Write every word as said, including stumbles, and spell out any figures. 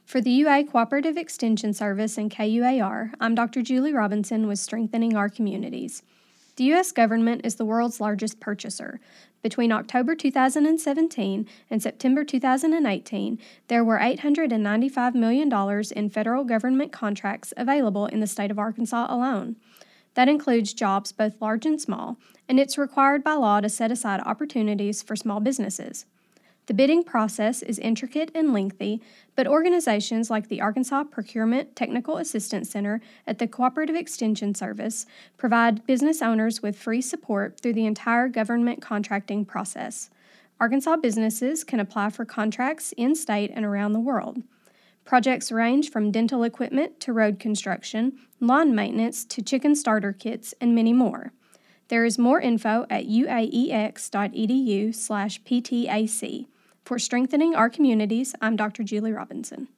For the U A Cooperative Extension Service and K U A R, I'm Doctor Julie Robinson with Strengthening Our Communities. The U S government is the world's largest purchaser. Between October two thousand seventeen and September two thousand eighteen, there were eight hundred ninety-five million dollars in federal government contracts available in the state of Arkansas alone. That includes jobs both large and small, and it's required by law to set aside opportunities for small businesses. The bidding process is intricate and lengthy, but organizations like the Arkansas Procurement Technical Assistance Center at the Cooperative Extension Service provide business owners with free support through the entire government contracting process. Arkansas businesses can apply for contracts in-state and around the world. Projects range from dental equipment to road construction, lawn maintenance to chicken starter kits, and many more. There is more info at uaex.edu slash PTAC. For Strengthening Our Communities, I'm Doctor Julie Robinson.